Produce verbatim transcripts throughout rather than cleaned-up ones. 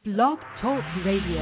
Blog Talk Radio.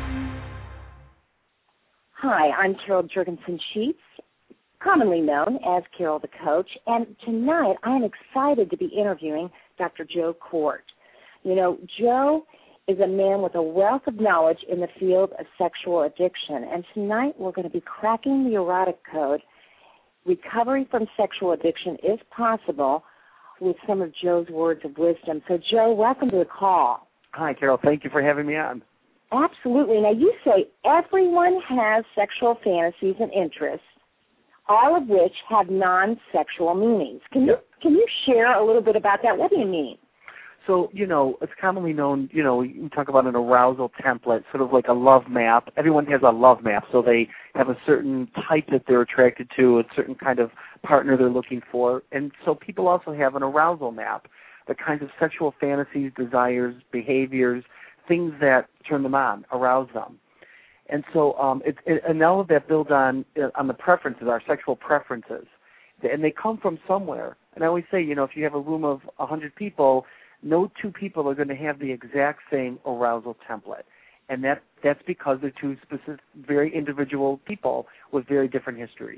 Hi, I'm Carol Jurgensen-Sheets, commonly known as Carol the Coach, and tonight I am excited to be interviewing Doctor Joe Kort. You know, Joe is a man with a wealth of knowledge in the field of sexual addiction, and tonight we're going to be cracking the erotic code. Recovery from sexual addiction is possible with some of Joe's words of wisdom. So, Joe, welcome to the call. Hi, Carol. Thank you for having me on. Absolutely. Now, you say everyone has sexual fantasies and interests, all of which have non-sexual meanings. Can you can you share a little bit about that? What do you mean? So, you know, it's commonly known, you know, we talk about an arousal template, sort of like a love map. Everyone has a love map, so they have a certain type that they're attracted to, a certain kind of partner they're looking for. And so people also have an arousal map, the kinds of sexual fantasies, desires, behaviors, things that turn them on, arouse them. And so um, it, it, and all of that builds on, on the preferences, our sexual preferences. And they come from somewhere. And I always say, you know, if you have a room of one hundred people, no two people are going to have the exact same arousal template. And that that's because they're two specific, very individual people with very different histories.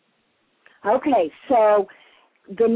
Okay, so the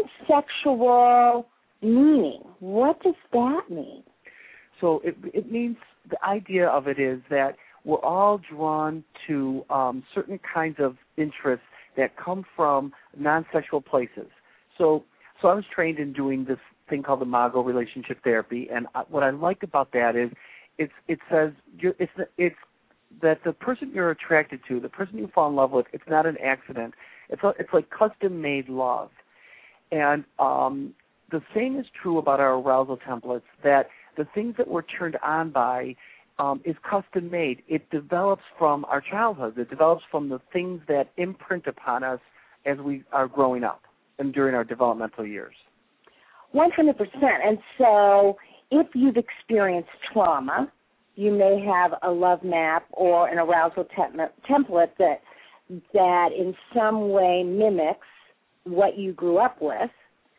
non-sexual meaning, what does that mean? So it, it means, the idea of it is that we're all drawn to um, certain kinds of interests that come from non-sexual places. So so I was trained in doing this thing called the Imago relationship therapy, and what I like about that is it's, it says you're, it's, it's that the person you're attracted to, the person you fall in love with, it's not an accident. It's, a, it's like custom-made love. And um, the same is true about our arousal templates, that the things that we're turned on by um, is custom-made. It develops from our childhood. It develops from the things that imprint upon us as we are growing up and during our developmental years. one hundred percent. And so if you've experienced trauma, you may have a love map or an arousal tem- template that that in some way mimics what you grew up with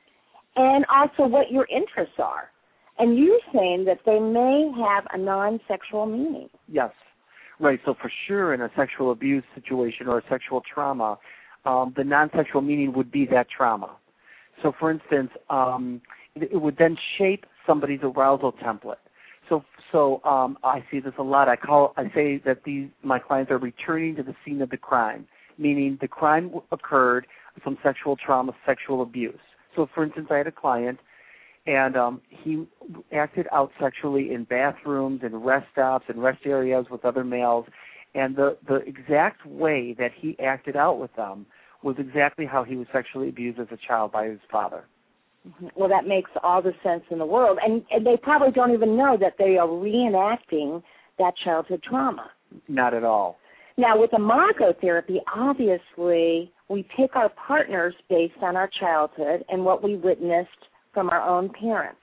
and also what your interests are. And you're saying that they may have a non-sexual meaning. Yes. Right. So for sure in a sexual abuse situation or a sexual trauma, um, the non-sexual meaning would be that trauma. So, for instance, um, it, it would then shape somebody's arousal template. So, so um, I see this a lot. I call, I say that these my clients are returning to the scene of the crime, meaning the crime occurred, some sexual trauma, sexual abuse. So, for instance, I had a client, and um, he acted out sexually in bathrooms and rest stops and rest areas with other males, and the the exact way that he acted out with them was exactly how he was sexually abused as a child by his father. Well, that makes all the sense in the world. And, and they probably don't even know that they are reenacting that childhood trauma. Not at all. Now, with Imago therapy, obviously, we pick our partners based on our childhood and what we witnessed from our own parents.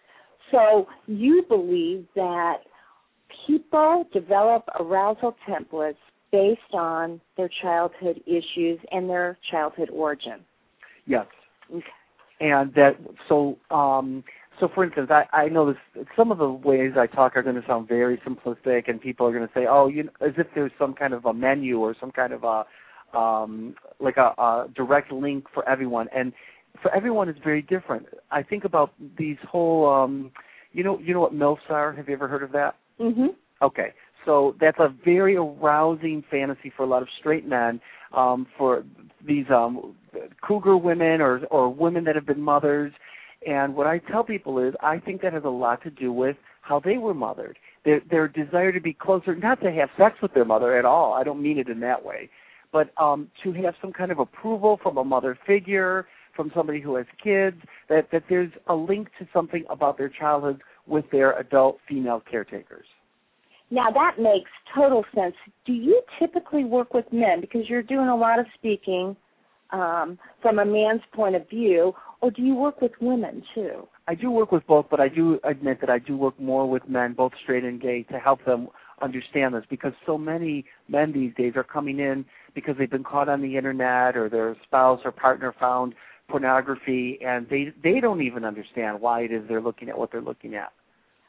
So you believe that people develop arousal templates based on their childhood issues and their childhood origin. Yes. Okay. And that, so, um, so for instance, I, I know this, some of the ways I talk are going to sound very simplistic, and people are going to say, oh, you know, as if there's some kind of a menu or some kind of a, um, like a, a direct link for everyone. And for everyone, it's very different. I think about these whole, um, you know, you know what MILFs are? Have you ever heard of that? Mm-hmm. Okay. So that's a very arousing fantasy for a lot of straight men, um, for these um, cougar women or, or women that have been mothers. And what I tell people is I think that has a lot to do with how they were mothered. Their, their desire to be closer, not to have sex with their mother at all. I don't mean it in that way. But um, to have some kind of approval from a mother figure, from somebody who has kids, that, that there's a link to something about their childhood with their adult female caretakers. Now, that makes total sense. Do you typically work with men, because you're doing a lot of speaking um, from a man's point of view, or do you work with women too? I do work with both, but I do admit that I do work more with men, both straight and gay, to help them understand this, because so many men these days are coming in because they've been caught on the internet or their spouse or partner found pornography, and they they don't even understand why it is they're looking at what they're looking at.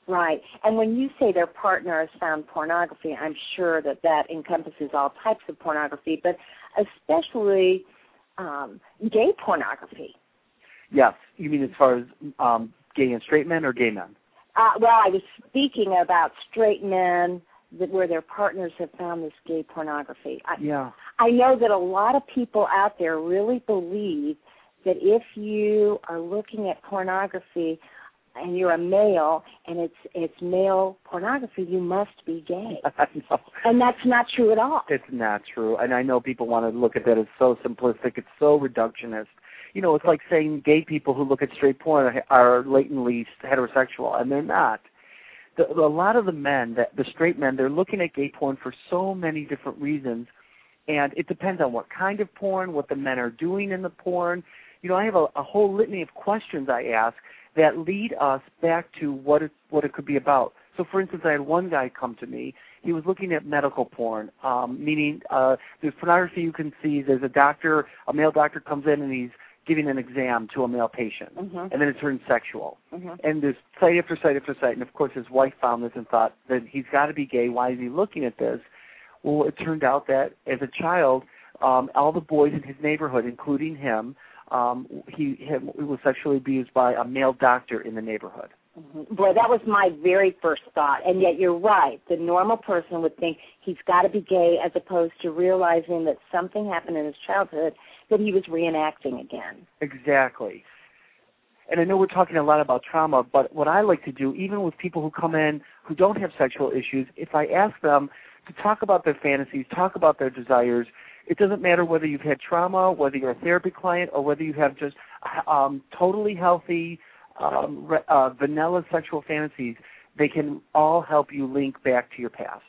Right. And when you say their partner has found pornography, I'm sure that that encompasses all types of pornography, but especially um, gay pornography. Yes. You mean as far as um, gay and straight men or gay men? Uh, well, I was speaking about straight men that where their partners have found this gay pornography. I, yeah. I know that a lot of people out there really believe that if you are looking at pornography and you're a male and it's it's male pornography, you must be gay. And that's not true at all. It's not true. And I know people want to look at that as so simplistic. It's so reductionist. You know, it's like saying gay people who look at straight porn are, are latently heterosexual, and they're not. The, a lot of the men, that the straight men, they're looking at gay porn for so many different reasons, and it depends on what kind of porn, what the men are doing in the porn. You know, I have a, a whole litany of questions I ask that lead us back to what it, what it could be about. So, for instance, I had one guy come to me. He was looking at medical porn, um, meaning uh, there's pornography you can see. There's a doctor, a male doctor comes in and he's giving an exam to a male patient, mm-hmm. and then it turns sexual. Mm-hmm. And there's site after site after site, and of course his wife found this and thought that he's got to be gay. Why is he looking at this? Well, it turned out that as a child, um, all the boys in his neighborhood, including him, um, he, him, he was sexually abused by a male doctor in the neighborhood. Mm-hmm. Boy, that was my very first thought, and yet you're right. The normal person would think he's got to be gay as opposed to realizing that something happened in his childhood that he was reenacting again. Exactly. And I know we're talking a lot about trauma, but what I like to do, even with people who come in who don't have sexual issues, if I ask them to talk about their fantasies, talk about their desires, it doesn't matter whether you've had trauma, whether you're a therapy client, or whether you have just um, totally healthy, um, uh, vanilla sexual fantasies, they can all help you link back to your past.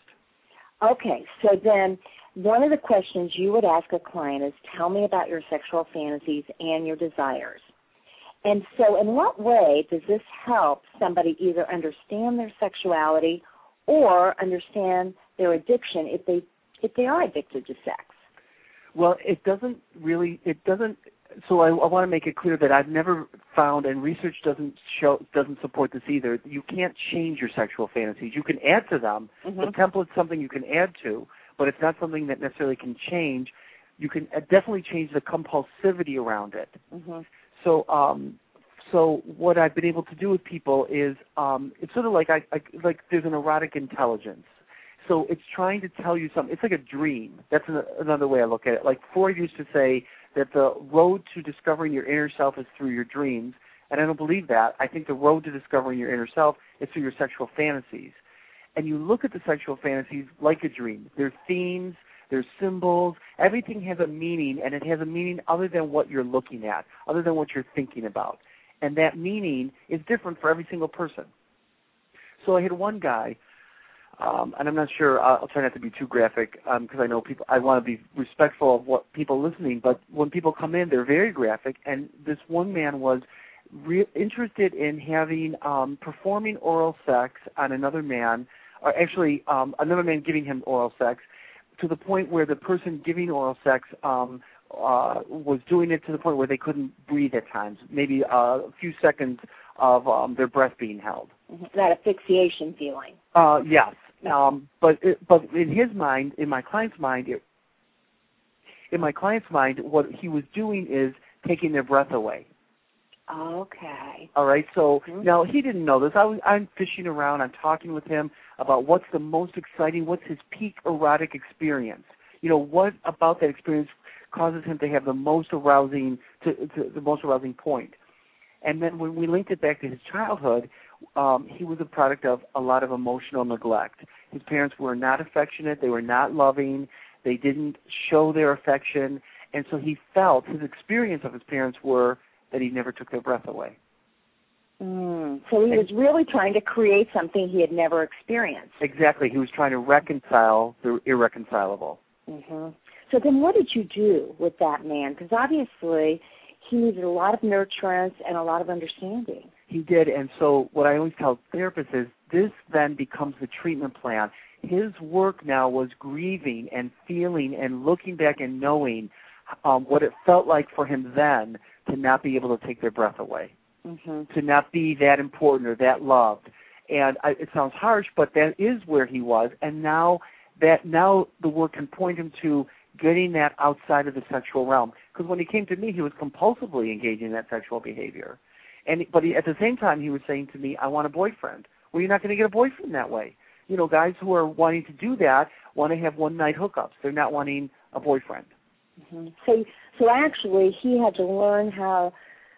Okay, so then one of the questions you would ask a client is, tell me about your sexual fantasies and your desires. And so in what way does this help somebody either understand their sexuality or understand their addiction if they if they are addicted to sex? Well, it doesn't really, it doesn't, so I, I want to make it clear that I've never found, and research doesn't show, doesn't support this either, you can't change your sexual fantasies. You can add to them. Mm-hmm. The template's something you can add to, but it's not something that necessarily can change. You can definitely change the compulsivity around it. Mm-hmm. So, um, so what I've been able to do with people is, um, it's sort of like I, I like there's an erotic intelligence. So it's trying to tell you something. It's like a dream. That's an, another way I look at it. Like Freud used to say that the road to discovering your inner self is through your dreams, and I don't believe that. I think the road to discovering your inner self is through your sexual fantasies. And you look at the sexual fantasies like a dream. There's themes, there's symbols. Everything has a meaning, and it has a meaning other than what you're looking at, other than what you're thinking about. And that meaning is different for every single person. So I had one guy, um, and I'm not sure, I'll try not to be too graphic because um, I know people, I want to be respectful of what people listening, but when people come in, they're very graphic, and this one man was re- interested in having, um, performing oral sex on another man, or actually um, another man giving him oral sex, to the point where the person giving oral sex um, uh, was doing it to the point where they couldn't breathe at times, maybe uh, a few seconds of um, their breath being held. That asphyxiation feeling. Uh, yes, um, but it, but in his mind, in my client's mind, it, in my client's mind, what he was doing is taking their breath away. Okay. All right. So mm-hmm. now he didn't know this. I was I'm fishing around. I'm talking with him about what's the most exciting, what's his peak erotic experience. You know, what about that experience causes him to have the most arousing, to, to the most arousing point. And then when we linked it back to his childhood, um, he was a product of a lot of emotional neglect. His parents were not affectionate. They were not loving. They didn't show their affection. And so he felt, his experience of his parents were that he never took their breath away. Mm. So he was really trying to create something he had never experienced. Exactly. He was trying to reconcile the irreconcilable. Mm-hmm. So then what did you do with that man? Because obviously he needed a lot of nurturance and a lot of understanding. He did, and so what I always tell therapists is this then becomes the treatment plan. His work now was grieving and feeling and looking back and knowing um, what it felt like for him then to not be able to take their breath away, mm-hmm. to not be that important or that loved. And I, it sounds harsh, but that is where he was. And now that now the work can point him to getting that outside of the sexual realm. Because when he came to me, he was compulsively engaging in that sexual behavior. And but he, at the same time, he was saying to me, I want a boyfriend. Well, you're not going to get a boyfriend that way. You know, guys who are wanting to do that want to have one-night hookups. They're not wanting a boyfriend. Mm-hmm. So, so actually, he had to learn how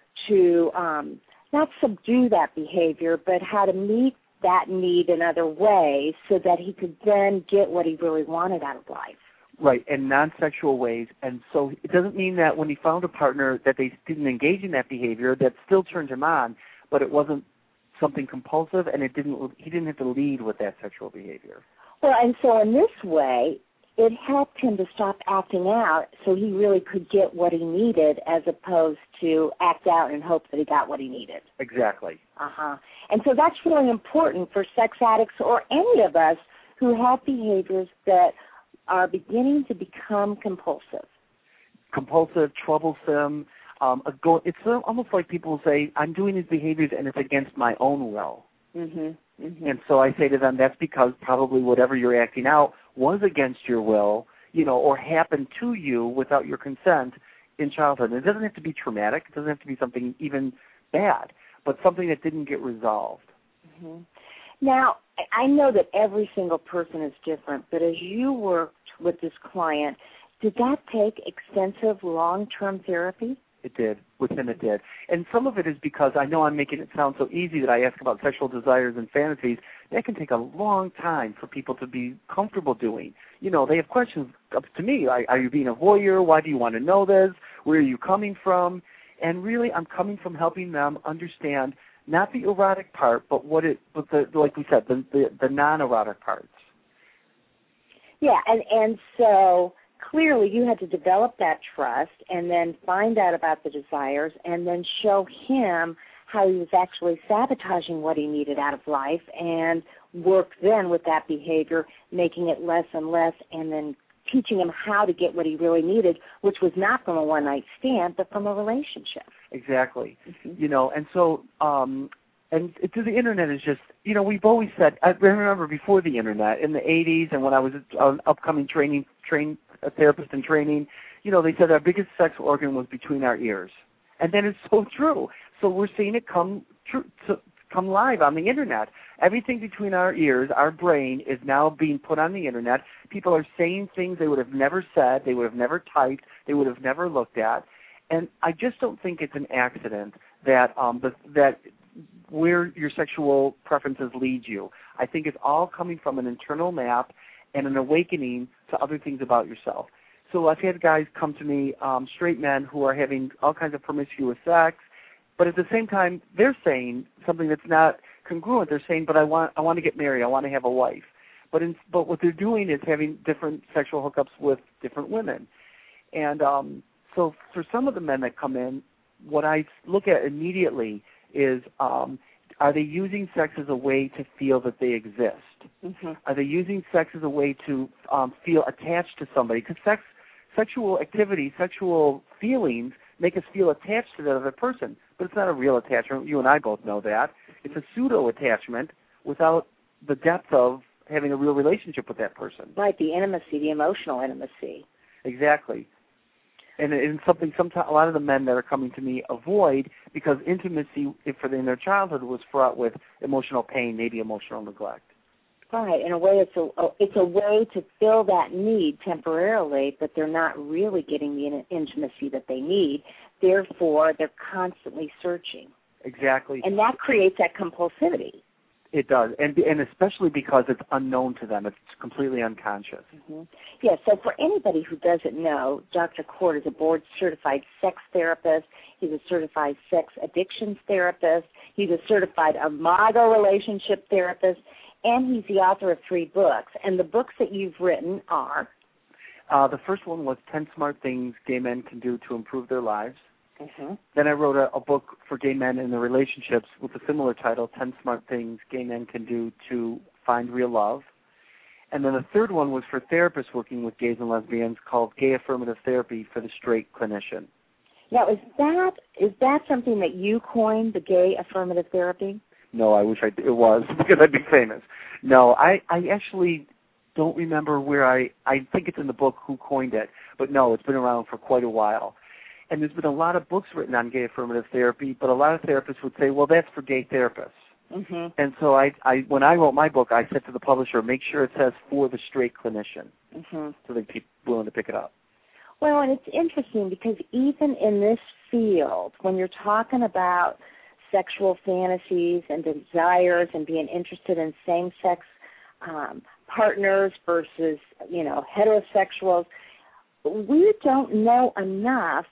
to um, not subdue that behavior, but how to meet that need in other ways so that he could then get what he really wanted out of life. Right, in non-sexual ways. And so it doesn't mean that when he found a partner that they didn't engage in that behavior, that still turned him on, but it wasn't something compulsive, and it didn't. He didn't have to lead with that sexual behavior. Well, and so in this way, it helped him to stop acting out so he really could get what he needed as opposed to act out and hope that he got what he needed. Exactly. Uh-huh. And so that's really important for sex addicts or any of us who have behaviors that are beginning to become compulsive. Compulsive, troublesome. Um, a go- it's almost like people say, I'm doing these behaviors and it's against my own will. Mm-hmm. Mm-hmm. And so I say to them, that's because probably whatever you're acting out was against your will, you know, or happened to you without your consent in childhood. And it doesn't have to be traumatic. It doesn't have to be something even bad, but something that didn't get resolved. Mm-hmm. Now, I know that every single person is different, but as you worked with this client, did that take extensive long-term therapy? It did. With him, it did. And some of it is because I know I'm making it sound so easy that I ask about sexual desires and fantasies. That can take a long time for people to be comfortable doing. You know, they have questions up to me. Like, are you being a voyeur? Why do you want to know this? Where are you coming from? And really, I'm coming from helping them understand not the erotic part, but what it, but the, like we said, the, the, the non-erotic parts. Yeah, and, and so clearly you had to develop that trust and then find out about the desires and then show him how he was actually sabotaging what he needed out of life and work then with that behavior, making it less and less, and then teaching him how to get what he really needed, which was not from a one-night stand, but from a relationship. Exactly. Mm-hmm. You know, and so, um, and it, the internet is just, you know, we've always said, I remember before the internet, in the eighties, and when I was an upcoming training, train, a therapist in training, you know, they said our biggest sex organ was between our ears. And that is so true. So we're seeing it come true, to, come live on the internet. Everything between our ears, our brain, is now being put on the internet. People are saying things they would have never said, they would have never typed, they would have never looked at. And I just don't think it's an accident that um, the, that where your sexual preferences lead you. I think it's all coming from an internal map and an awakening to other things about yourself. So I've had guys come to me, um, straight men, who are having all kinds of promiscuous sex, but at the same time, they're saying something that's not congruent. They're saying, but I want I want to get married. I want to have a wife. But in, but what they're doing is having different sexual hookups with different women. And um, so for some of the men that come in, what I look at immediately is, um, are they using sex as a way to feel that they exist? Mm-hmm. Are they using sex as a way to um, feel attached to somebody? Because sex, sexual activity, sexual feelings make us feel attached to that other person. But it's not a real attachment. You and I both know that. It's a pseudo-attachment without the depth of having a real relationship with that person. Right, the intimacy, the emotional intimacy. Exactly. And it's something sometimes a lot of the men that are coming to me avoid, because intimacy if for in their childhood was fraught with emotional pain, maybe emotional neglect. Right. In a way, it's a it's a way to fill that need temporarily, but they're not really getting the intimacy that they need. Therefore, they're constantly searching. Exactly. And that creates that compulsivity. It does, and and especially because it's unknown to them. It's completely unconscious. Mm-hmm. Yeah, so for anybody who doesn't know, Doctor Court is a board-certified sex therapist. He's a certified sex addictions therapist. He's a certified Imago relationship therapist, and he's the author of three books. And the books that you've written are? Uh, the first one was ten Smart Things Gay Men Can Do to Improve Their Lives. Mm-hmm. Then I wrote a, a book for gay men in their relationships with a similar title, ten Smart Things Gay Men Can Do to Find Real Love. And then the third one was for therapists working with gays and lesbians, called Gay Affirmative Therapy for the Straight Clinician. Now, is that is that something that you coined, the gay affirmative therapy? No, I wish I, it was because I'd be famous. No, I, I actually don't remember where I, I think it's in the book who coined it, but no, it's been around for quite a while. And there's been a lot of books written on gay affirmative therapy, but a lot of therapists would say, well, that's for gay therapists. Mm-hmm. And so I, I, when I wrote my book, I said to the publisher, make sure it says for the straight clinician, mm-hmm. so they'd be willing to pick it up. Well, and it's interesting because even in this field, when you're talking about sexual fantasies and desires and being interested in same-sex um, partners versus, you know, heterosexuals, we don't know enough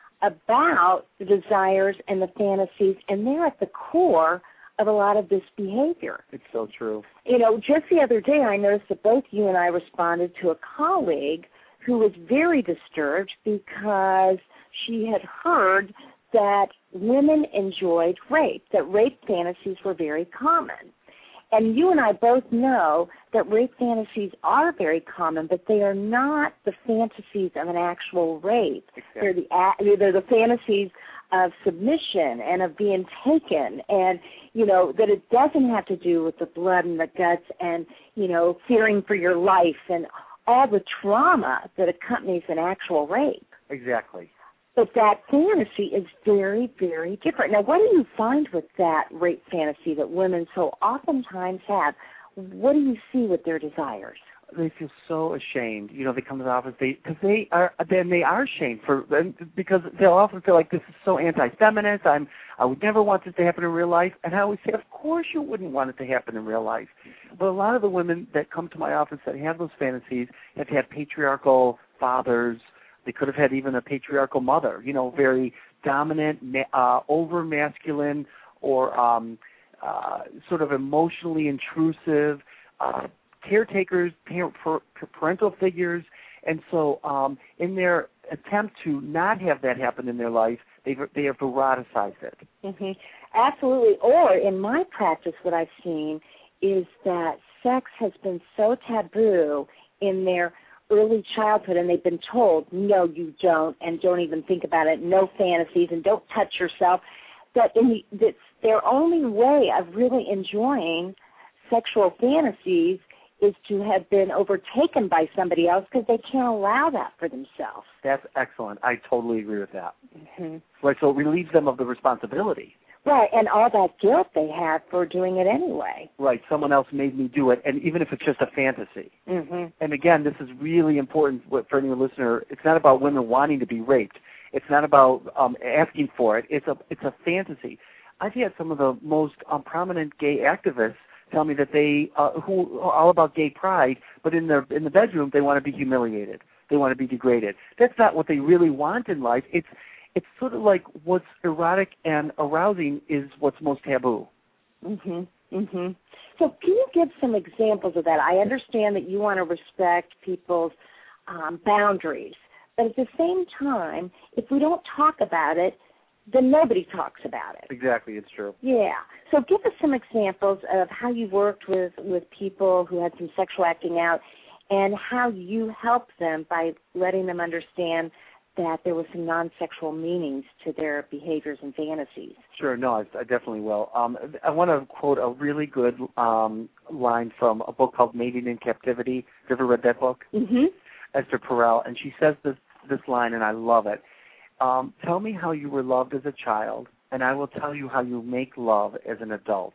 about the desires and the fantasies, and they're at the core of a lot of this behavior. It's so true. You know, just the other day I noticed that both you and I responded to a colleague who was very disturbed because she had heard that women enjoyed rape, that rape fantasies were very common. And you and I both know that rape fantasies are very common, but they are not the fantasies of an actual rape. Exactly. They're the they're the fantasies of submission and of being taken, and, you know, that it doesn't have to do with the blood and the guts and, you know, fearing for your life and all the trauma that accompanies an actual rape. Exactly. But that fantasy is very, very different. Now, what do you find with that rape fantasy that women so oftentimes have? What do you see with their desires? They feel so ashamed. You know, they come to the office, they because they are then they are ashamed for because they'll often feel like this is so anti-feminist. I'm I would never want this to happen in real life. And I always say, of course you wouldn't want it to happen in real life. But a lot of the women that come to my office that have those fantasies have had patriarchal fathers. They could have had even a patriarchal mother. You know, very dominant, uh, over masculine, or um, uh, sort of emotionally intrusive. Uh, caretakers, parental figures, and so um, in their attempt to not have that happen in their life, they've, they have eroticized it. Mm-hmm. Absolutely. Or in my practice, what I've seen is that sex has been so taboo in their early childhood, and they've been told, no, you don't, and don't even think about it, no fantasies, and don't touch yourself, that in the, that's their only way of really enjoying sexual fantasies is to have been overtaken by somebody else because they can't allow that for themselves. That's excellent. I totally agree with that. Mm-hmm. Right, so it relieves them of the responsibility. Right, and all that guilt they have for doing it anyway. Right, someone else made me do it, and even if it's just a fantasy. Mm-hmm. And again, this is really important for any listener. It's not about women wanting to be raped. It's not about um, asking for it. It's a it's a fantasy. I've had some of the most um, prominent gay activists tell me that they uh, who are all about gay pride, but in their in the bedroom they want to be humiliated. They want to be degraded. That's not what they really want in life. It's it's sort of like what's erotic and arousing is what's most taboo. Mhm. Mhm. So can you give some examples of that? I understand that you want to respect people's um, boundaries, but at the same time, if we don't talk about it, then nobody talks about it. Exactly, it's true. Yeah. So give us some examples of how you worked with, with people who had some sexual acting out and how you helped them by letting them understand that there was some non-sexual meanings to their behaviors and fantasies. Sure, no, I, I definitely will. Um, I want to quote a really good um, line from a book called Mating in Captivity. Have you ever read that book? Mm-hmm. Esther Perel, and she says this, this line, and I love it. Um, tell me how you were loved as a child, and I will tell you how you make love as an adult.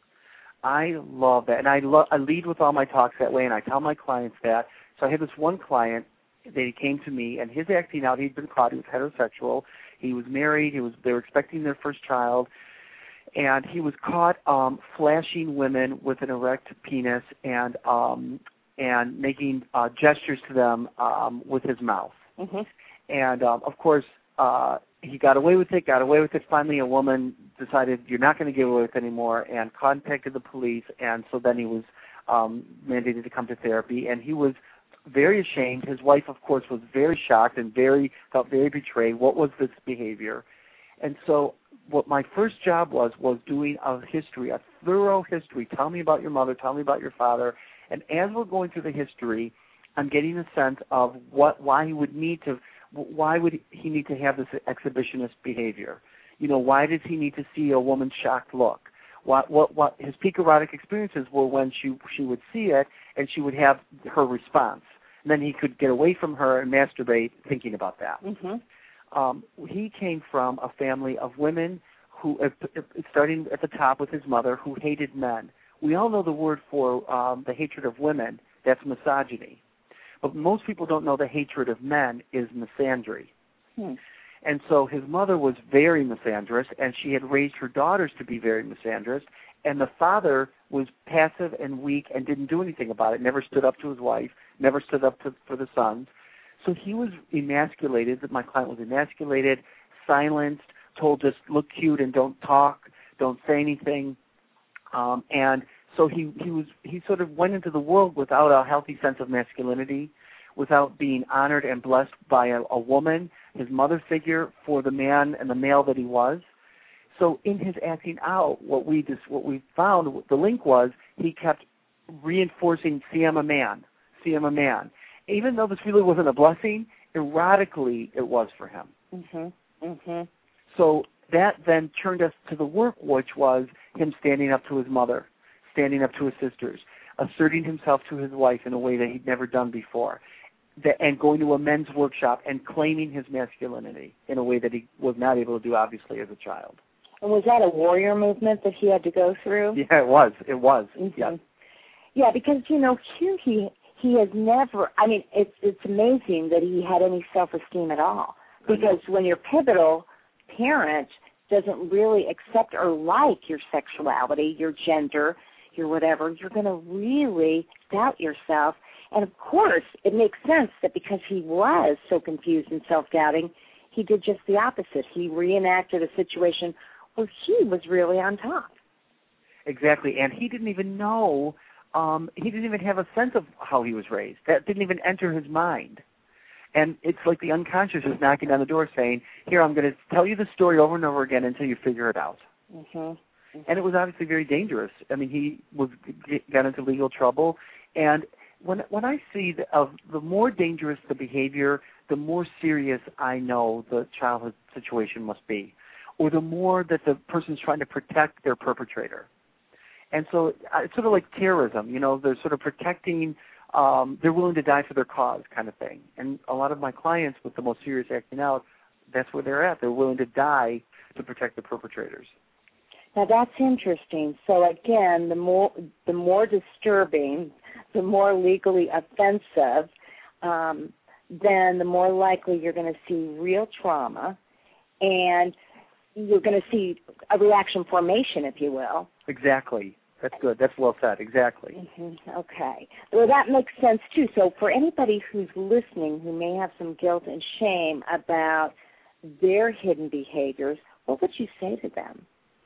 I love that, and I, lo- I lead with all my talks that way, and I tell my clients that. So I had this one client that he came to me, and his acting out, he'd been caught, he was heterosexual, he was married, he was they were expecting their first child, and he was caught um, flashing women with an erect penis and um, and making uh, gestures to them um, with his mouth. Mm-hmm. And, um, of course, uh, he got away with it, got away with it. Finally, a woman decided, you're not going to get away with it anymore, and contacted the police, and so then he was um, mandated to come to therapy, and he was very ashamed. His wife, of course, was very shocked and very felt very betrayed. What was this behavior? And so what my first job was was doing a history, a thorough history. Tell me about your mother. Tell me about your father. And as we're going through the history, I'm getting a sense of what why he would need to why would he need to have this exhibitionist behavior. You know, why does he need to see a woman's shocked look? What, what, what his peak erotic experiences were when she she would see it and she would have her response. And then he could get away from her and masturbate thinking about that. Mm-hmm. Um, he came from a family of women who, uh, starting at the top with his mother, who hated men. We all know the word for um, the hatred of women. That's misogyny. But most people don't know the hatred of men is misandry. Hmm. And so his mother was very misandrous, and she had raised her daughters to be very misandrous, and the father was passive and weak and didn't do anything about it, never stood up to his wife, never stood up to, for the sons. So he was emasculated, my client was emasculated, silenced, told just look cute and don't talk, don't say anything. Um, and so he, he was he sort of went into the world without a healthy sense of masculinity, without being honored and blessed by a, a woman, his mother figure, for the man and the male that he was. So in his acting out, what we just what we found, the link was he kept reinforcing, see, I'm a man, see, I'm a man. Even though this really wasn't a blessing, erotically it was for him. Mm-hmm. Mm-hmm. So that then turned us to the work, which was him standing up to his mother, standing up to his sisters, asserting himself to his wife in a way that he'd never done before, that, and going to a men's workshop and claiming his masculinity in a way that he was not able to do, obviously, as a child. And was that a warrior movement that he had to go through? Yeah, it was. It was. Mm-hmm. Yeah. Yeah, because, you know, Hugh, he, he has never, I mean, it's, it's amazing that he had any self-esteem at all. Because when your pivotal parent doesn't really accept or like your sexuality, your gender, your whatever, you're going to really doubt yourself. And, of course, it makes sense that because he was so confused and self-doubting, he did just the opposite. He reenacted a situation where he was really on top. Exactly, and he didn't even know, um, he didn't even have a sense of how he was raised. That didn't even enter his mind. And it's like the unconscious is knocking on the door saying, here, I'm going to tell you the story over and over again until you figure it out. Mm-hmm. Mm-hmm. And it was obviously very dangerous. I mean, he was got into legal trouble. And when when I see the, of the more dangerous the behavior, the more serious I know the childhood situation must be, or the more that the person's trying to protect their perpetrator. And so it's sort of like terrorism. You know, they're sort of protecting. Um, they're willing to die for their cause, kind of thing. And a lot of my clients with the most serious acting out, that's where they're at. They're willing to die to protect the perpetrators. Now that's interesting. So again, the more the more disturbing, the more legally offensive, um, then the more likely you're going to see real trauma, and you're going to see a reaction formation, if you will. Exactly. That's good. That's well said. Exactly. Mm-hmm. Okay. Well, that makes sense, too. So for anybody who's listening who may have some guilt and shame about their hidden behaviors, what would you say to them?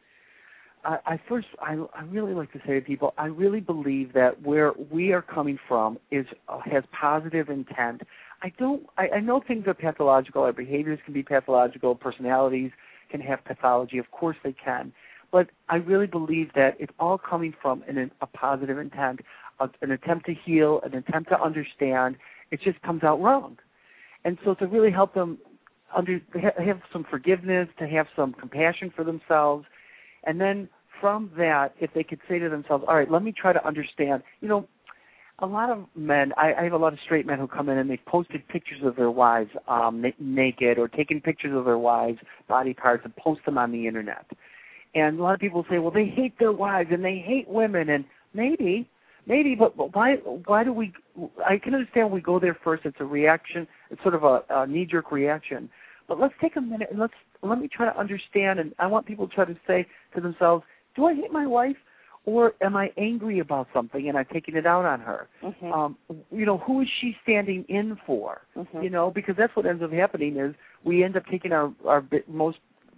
I, I first, I, I really like to say to people, I really believe that where we are coming from is uh, has positive intent. I don't. I, I know things are pathological. Our behaviors can be pathological. Personalities can have pathology. Of course they can. But I really believe that it's all coming from an, a positive intent, a, an attempt to heal, an attempt to understand. It just comes out wrong. And so to really help them under, have some forgiveness, to have some compassion for themselves, and then from that, if they could say to themselves, all right, let me try to understand. You know, a lot of men, I, I have a lot of straight men who come in and they've posted pictures of their wives um, na- naked or taken pictures of their wives' body parts and post them on the Internet. And a lot of people say, well, they hate their wives and they hate women, and maybe, maybe, but, but why? Why do we? I can understand we go there first. It's a reaction. It's sort of a, a knee-jerk reaction. But let's take a minute and let's let me try to understand. And I want people to try to say to themselves, do I hate my wife, or am I angry about something and I'm taking it out on her? Mm-hmm. Um, you know, who is she standing in for? Mm-hmm. You know, because that's what ends up happening is we end up taking our our most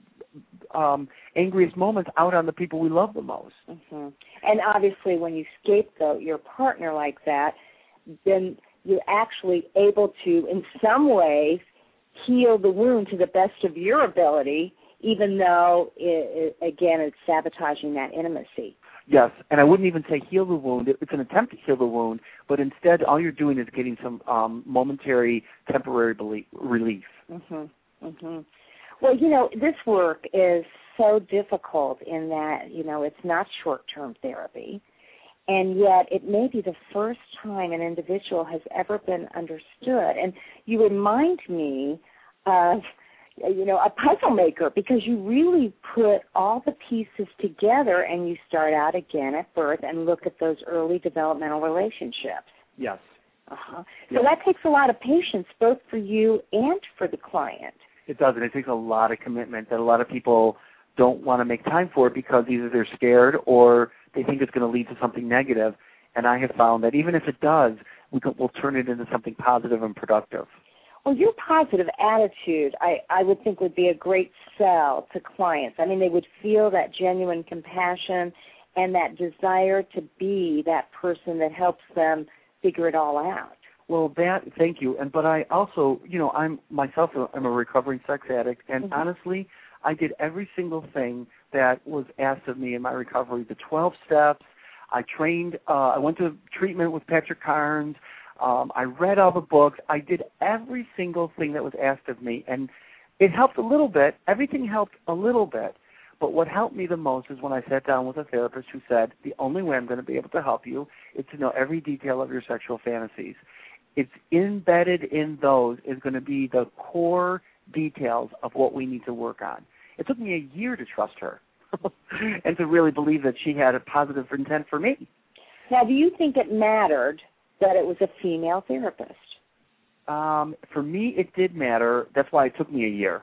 Um, angriest moments out on the people we love the most. Mm-hmm. And obviously when you scapegoat your partner like that, then you're actually able to, in some ways, heal the wound to the best of your ability, even though, it, it, again, it's sabotaging that intimacy. Yes, and I wouldn't even say heal the wound. It's an attempt to heal the wound, but instead all you're doing is getting some um, momentary, temporary relief. Mm-hmm. Mm-hmm. Well, you know, this work is so difficult in that, you know, it's not short-term therapy, and yet it may be the first time an individual has ever been understood. And you remind me of, you know, a puzzle maker, because you really put all the pieces together and you start out again at birth and look at those early developmental relationships. Yes. Uh-huh. Yes. So that takes a lot of patience, both for you and for the client. It does, and it takes a lot of commitment that a lot of people don't want to make time for it because either they're scared or they think it's going to lead to something negative. And I have found that even if it does, we can, we'll turn it into something positive and productive. Well, your positive attitude, I, I would think, would be a great sell to clients. I mean, they would feel that genuine compassion and that desire to be that person that helps them figure it all out. Well, that, thank you. And but I also, you know, I'm myself, I'm a recovering sex addict, and mm-hmm. honestly, I did every single thing that was asked of me in my recovery. The twelve steps. I trained. Uh, I went to treatment with Patrick Carnes. Um, I read all the books. I did every single thing that was asked of me, and it helped a little bit. Everything helped a little bit. But what helped me the most is when I sat down with a therapist who said, the only way I'm going to be able to help you is to know every detail of your sexual fantasies. It's embedded in those is going to be the core details of what we need to work on. It took me a year to trust her and to really believe that she had a positive intent for me. Now, do you think it mattered that it was a female therapist? Um, for me, it did matter. That's why it took me a year.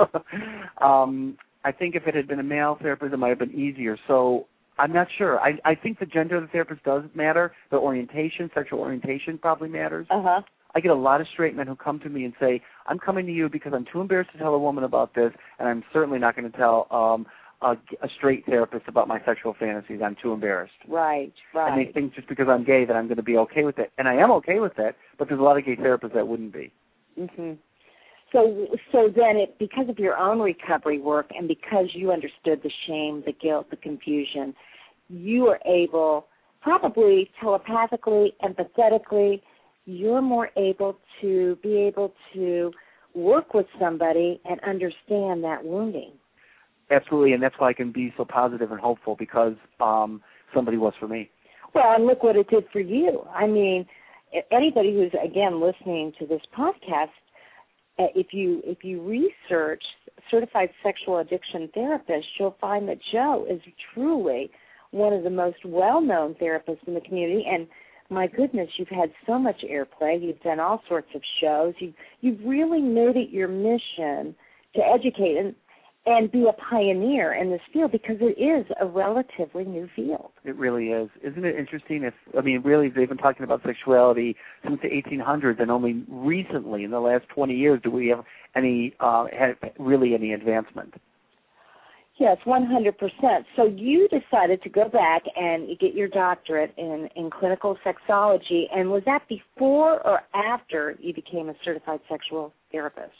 um, I think if it had been a male therapist, it might have been easier. So I'm not sure. I, I think the gender of the therapist does matter. The orientation, sexual orientation probably matters. Uh-huh. I get a lot of straight men who come to me and say, I'm coming to you because I'm too embarrassed to tell a woman about this, and I'm certainly not going to tell um, a, a straight therapist about my sexual fantasies. I'm too embarrassed. Right, right. And they think just because I'm gay that I'm going to be okay with it. And I am okay with it, but there's a lot of gay therapists that wouldn't be. Mm-hmm. So so then it, because of your own recovery work and because you understood the shame, the guilt, the confusion, you are able, probably telepathically, empathetically, you're more able to be able to work with somebody and understand that wounding. Absolutely, and that's why I can be so positive and hopeful, because um, somebody was for me. Well, and look what it did for you. I mean, anybody who's, again, listening to this podcast, if you if you research certified sexual addiction therapists, you'll find that Joe is truly one of the most well-known therapists in the community. And my goodness, you've had so much airplay. You've done all sorts of shows. You've, you've really made it your mission to educate and, and be a pioneer in this field, because it is a relatively new field. It really is. Isn't it interesting? If I mean, really, they've been talking about sexuality since the eighteen hundreds, and only recently, in the last twenty years, do we have any uh, have really any advancement. Yes, one hundred percent. So you decided to go back and get your doctorate in, in clinical sexology, and was that before or after you became a certified sexual therapist,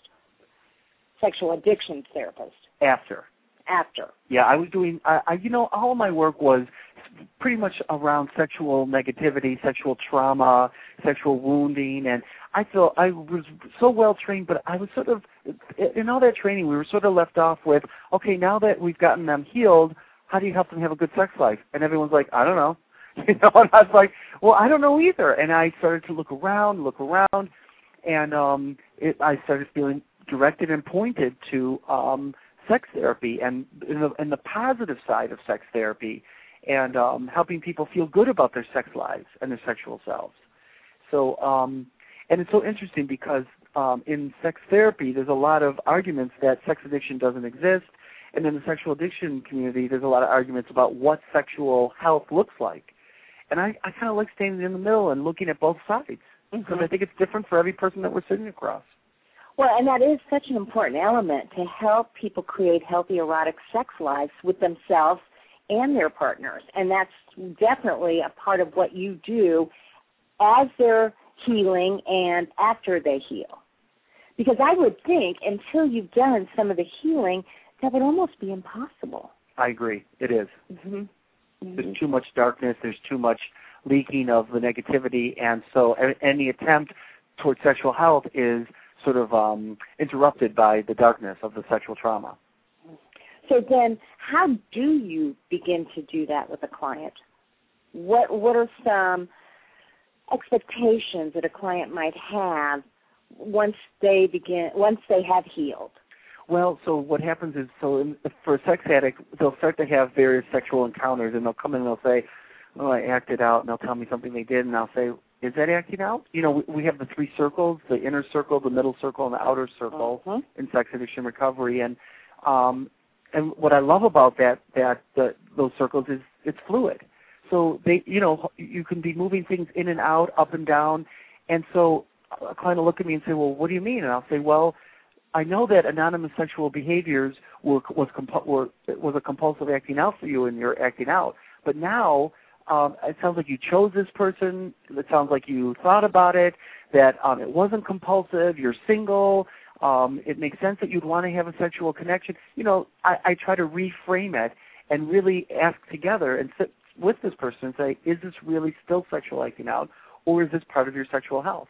sexual addiction therapist? After. After. Yeah, I was doing, I, I, you know, all of my work was pretty much around sexual negativity, sexual trauma, sexual wounding, and I feel I was so well trained, but I was sort of, in all that training, we were sort of left off with, okay, now that we've gotten them healed, how do you help them have a good sex life? And everyone's like, I don't know. You know, and I was like, well, I don't know either. And I started to look around, look around, and um, it, I started feeling directed and pointed to um, sex therapy and, and, the, and the positive side of sex therapy, and um, helping people feel good about their sex lives and their sexual selves. So, um, and it's so interesting because um, in sex therapy, there's a lot of arguments that sex addiction doesn't exist, and in the sexual addiction community, there's a lot of arguments about what sexual health looks like. And I, I kind of like standing in the middle and looking at both sides, because mm-hmm. I think it's different for every person that we're sitting across. Well, and that is such an important element to help people create healthy erotic sex lives with themselves and their partners. And that's definitely a part of what you do as they're healing and after they heal. Because I would think until you've done some of the healing, that would almost be impossible. I agree. It is. Mm-hmm. Mm-hmm. There's too much darkness. There's too much leaking of the negativity. And so any attempt towards sexual health is sort of um, interrupted by the darkness of the sexual trauma. So then, how do you begin to do that with a client? What What are some expectations that a client might have once they begin, once they have healed? Well, so what happens is, so in, for a sex addict, they'll start to have various sexual encounters, and they'll come in and they'll say, "Oh, I acted out," and they'll tell me something they did, and I'll say, "Is that acting out?" You know, we, we have the three circles: the inner circle, the middle circle, and the outer circle uh-huh. in sex addiction recovery. And um, and what I love about that that the, those circles is it's fluid. So they, you know, you can be moving things in and out, up and down, and so a client will look at me and say, "Well, what do you mean?" And I'll say, "Well, I know that anonymous sexual behaviors were was compu- were was a compulsive acting out for you, and you're acting out. But now um, it sounds like you chose this person. It sounds like you thought about it. That um, it wasn't compulsive. You're single. Um, it makes sense that you'd want to have a sexual connection. You know, I, I try to reframe it and really ask together and sit with this person and say, is this really still sexual acting out, or is this part of your sexual health?"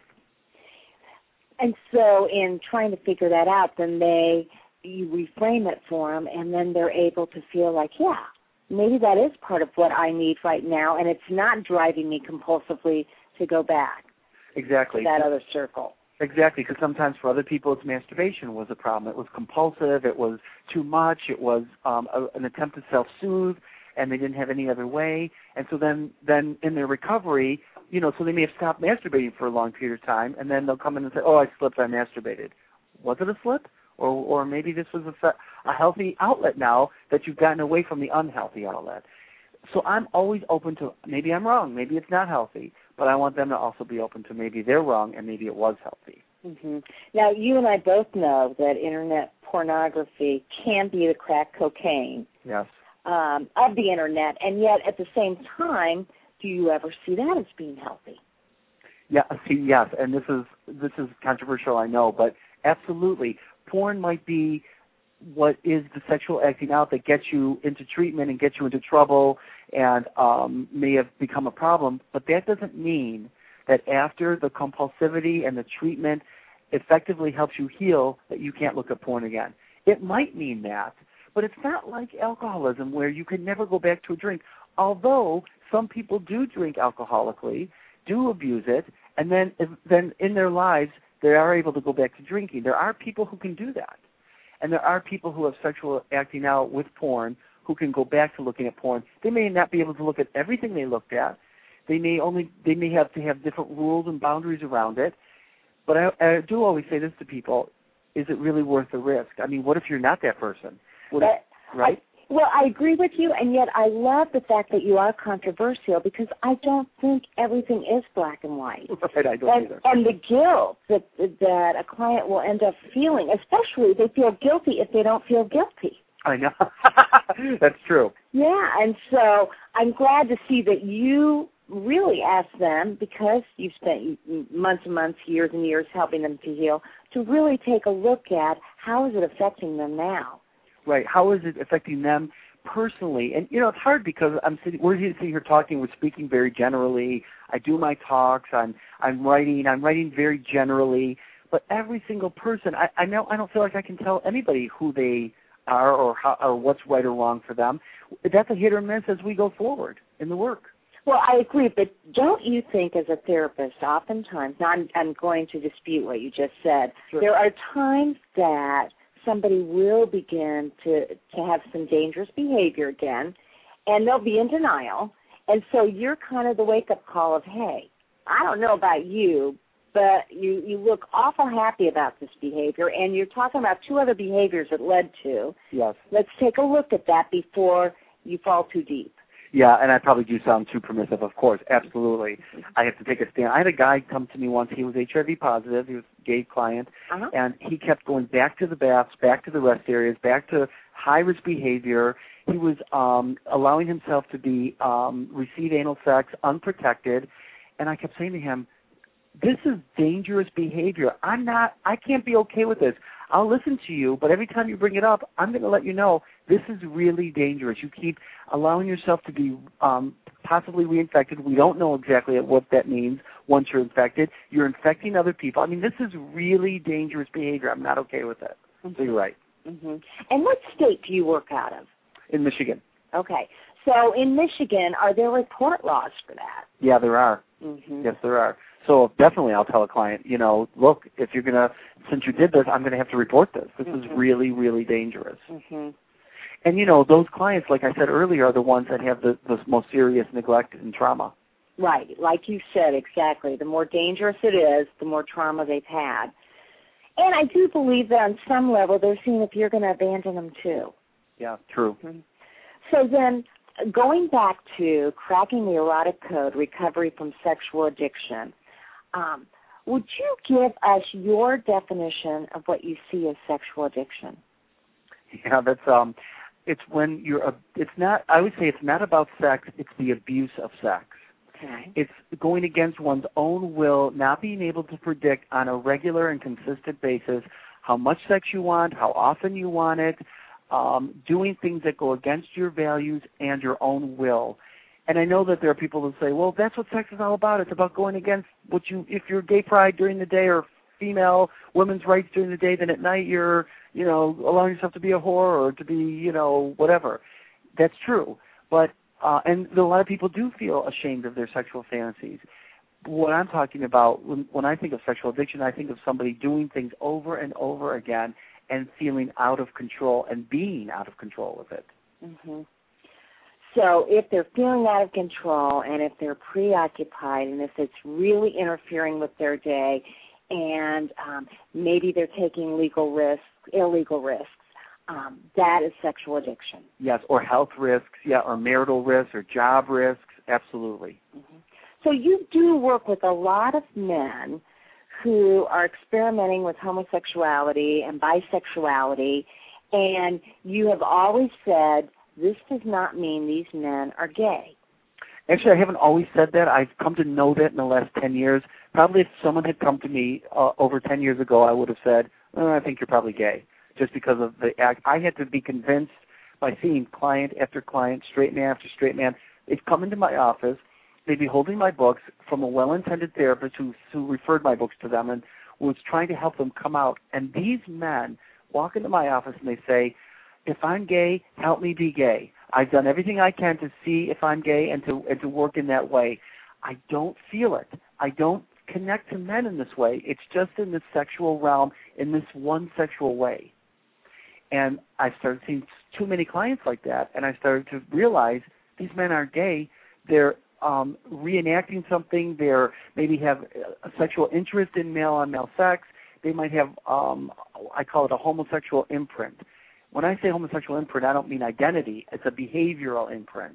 And so in trying to figure that out, then they, you reframe it for them, and then they're able to feel like, yeah, maybe that is part of what I need right now, and it's not driving me compulsively to go back exactly to that other circle. Exactly, because sometimes for other people it's masturbation was a problem. It was compulsive, it was too much, it was um, a, an attempt to self-soothe, and they didn't have any other way. And so then, then in their recovery, you know, so they may have stopped masturbating for a long period of time, and then they'll come in and say, "Oh, I slipped, I masturbated." Was it a slip? Or or maybe this was a, a healthy outlet now that you've gotten away from the unhealthy outlet. So I'm always open to, maybe I'm wrong, maybe it's not healthy, but I want them to also be open to maybe they're wrong and maybe it was healthy. Mm-hmm. Now, you and I both know that Internet pornography can be the crack cocaine Yes. um, of the Internet, and yet at the same time, do you ever see that as being healthy? Yeah, see, yes, and this is this is controversial, I know, but absolutely. Porn might be what is the sexual acting out that gets you into treatment and gets you into trouble and um, may have become a problem, but that doesn't mean that after the compulsivity and the treatment effectively helps you heal that you can't look at porn again. It might mean that, but it's not like alcoholism where you can never go back to a drink, although some people do drink alcoholically, do abuse it, and then then in their lives they are able to go back to drinking. There are people who can do that. And there are people who have sexual acting out with porn who can go back to looking at porn. They may not be able to look at everything they looked at. They may only they may have to have different rules and boundaries around it. But I, I do always say this to people: is it really worth the risk? I mean, what if you're not that person? What if, right? I, well, I agree with you, and yet I love the fact that you are controversial because I don't think everything is black and white. Right, I don't and, either. And the guilt that that a client will end up feeling, especially they feel guilty if they don't feel guilty. I know. That's true. Yeah, and so I'm glad to see that you really ask them, because you've spent months and months, years and years helping them to heal, to really take a look at how is it affecting them now. Right. How is it affecting them personally? And, you know, it's hard because I'm sitting, we're sitting here talking, we're speaking very generally. I do my talks, I'm I'm writing, I'm writing very generally. But every single person, I, I know I don't feel like I can tell anybody who they are or how or what's right or wrong for them. That's a hit or miss as we go forward in the work. Well, I agree, but don't you think as a therapist, oftentimes, now I'm, I'm going to dispute what you just said, Sure. There are times that somebody will begin to, to have some dangerous behavior again, and they'll be in denial, and so you're kind of the wake-up call of, hey, I don't know about you, but you, you look awful happy about this behavior, and you're talking about two other behaviors it led to. Yes. Let's take a look at that before you fall too deep. Yeah, and I probably do sound too permissive, of course. Absolutely. I have to take a stand. I had a guy come to me once. He was H I V positive. He was a gay client. Uh-huh. And he kept going back to the baths, back to the rest areas, back to high-risk behavior. He was um, allowing himself to be um, receive anal sex unprotected. And I kept saying to him, this is dangerous behavior. I'm not, I can't be okay with this. I'll listen to you, but every time you bring it up, I'm going to let you know this is really dangerous. You keep allowing yourself to be um, possibly reinfected. We don't know exactly what that means, once you're infected. You're infecting other people. I mean, this is really dangerous behavior. I'm not okay with it. Mm-hmm. So you're right. Mm-hmm. And what state do you work out of? In Michigan. Okay. So in Michigan, are there report laws for that? Yeah, there are. Mm-hmm. Yes, there are. So definitely I'll tell a client, you know, look, if you're going to, since you did this, I'm going to have to report this. This mm-hmm. is really, really dangerous. Mm-hmm. And, you know, those clients, like I said earlier, are the ones that have the, the most serious neglect and trauma. Right. Like you said, exactly. The more dangerous it is, the more trauma they've had. And I do believe that on some level they're seeing if you're going to abandon them too. Yeah, true. Mm-hmm. So then, going back to Cracking the Erotic Code, Recovery from Sexual Addiction, um, would you give us your definition of what you see as sexual addiction? Yeah, that's um, it's when you're. A, it's not. I would say it's not about sex. It's the abuse of sex. Okay. It's going against one's own will, not being able to predict on a regular and consistent basis how much sex you want, how often you want it, um, doing things that go against your values and your own will. And I know that there are people who say, well, that's what sex is all about. It's about going against what you, if you're gay pride during the day or female women's rights during the day, then at night you're, you know, allowing yourself to be a whore or to be, you know, whatever. That's true. But, uh, and a lot of people do feel ashamed of their sexual fantasies. What I'm talking about, when, when I think of sexual addiction, I think of somebody doing things over and over again and feeling out of control and being out of control with it. Mm-hmm. So if they're feeling out of control and if they're preoccupied and if it's really interfering with their day and um, maybe they're taking legal risks, illegal risks, um, that is sexual addiction. Yes, or health risks, yeah, or marital risks or job risks, absolutely. Mm-hmm. So you do work with a lot of men who are experimenting with homosexuality and bisexuality, and you have always said, this does not mean these men are gay. Actually, I haven't always said that. I've come to know that in the last ten years. Probably if someone had come to me uh, over ten years ago, I would have said, oh, I think you're probably gay, just because of the act. I had to be convinced by seeing client after client, straight man after straight man. They'd come into my office. They'd be holding my books from a well-intended therapist who, who referred my books to them and was trying to help them come out. And these men walk into my office and they say, if I'm gay, help me be gay. I've done everything I can to see if I'm gay and to and to work in that way. I don't feel it. I don't connect to men in this way. It's just in this sexual realm, in this one sexual way. And I started seeing too many clients like that, and I started to realize these men aren't gay. They're um, reenacting something. They're maybe have a sexual interest in male-on-male sex. They might have, um, I call it a homosexual imprint. When I say homosexual imprint, I don't mean identity. It's a behavioral imprint.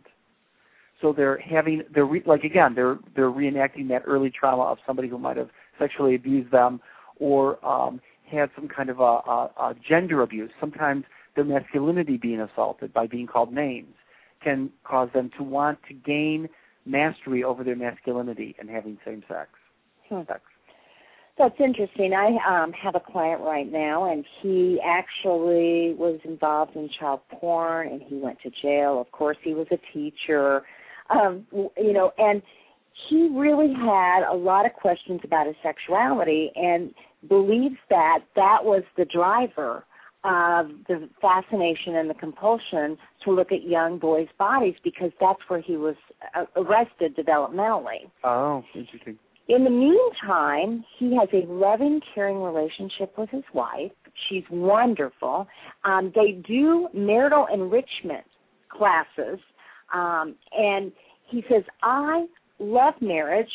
So they're having, they're re, like again, they're they're reenacting that early trauma of somebody who might have sexually abused them or um, had some kind of a, a, a gender abuse. Sometimes their masculinity being assaulted by being called names can cause them to want to gain mastery over their masculinity and having same sex. Hmm. sex. That's interesting. I um, have a client right now, and he actually was involved in child porn, and he went to jail. Of course, he was a teacher, um, you know, and he really had a lot of questions about his sexuality and believes that that was the driver of the fascination and the compulsion to look at young boys' bodies because that's where he was arrested developmentally. Oh, interesting. In the meantime, he has a loving, caring relationship with his wife. She's wonderful. Um, they do marital enrichment classes, um, and he says, I love marriage.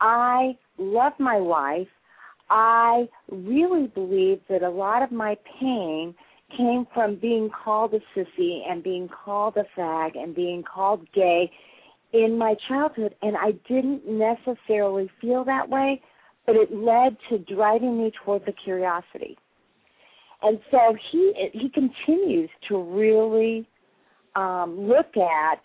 I love my wife. I really believe that a lot of my pain came from being called a sissy and being called a fag and being called gay in my childhood, and I didn't necessarily feel that way, but it led to driving me toward the curiosity. And so he he continues to really um, look at